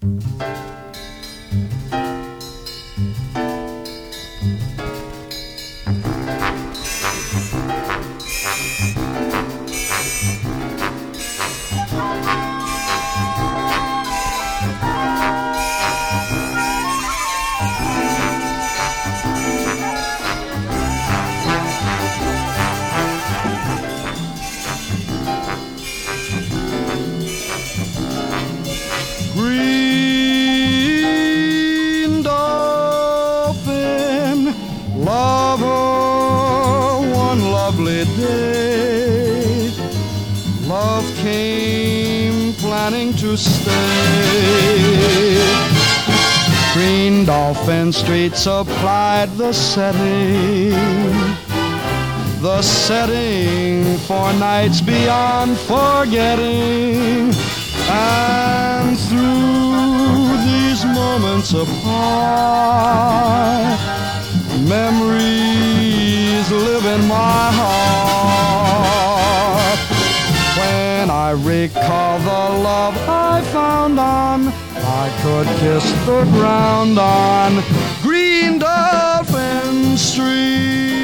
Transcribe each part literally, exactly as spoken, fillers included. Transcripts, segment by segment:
Green dolphin, lover, one lovely day, love came planning to stay. Green Dolphin Street supplied the setting, the setting for nights beyond forgetting. And through these moments apart, memories live in my heart. When I recall the love I found on, I could kiss the ground on Green Dolphin Street.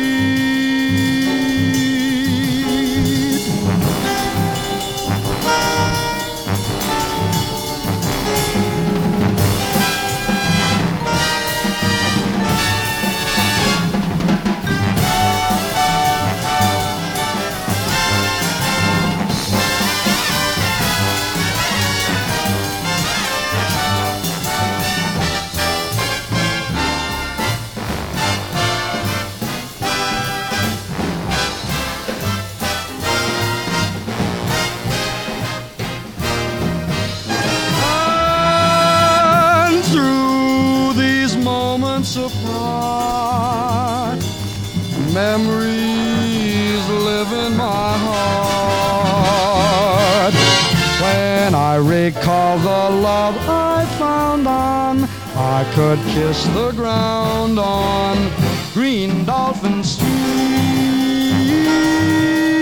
Apart, memories live in my heart. When I recall the love I found on, I could kiss the ground on Green Dolphin Street.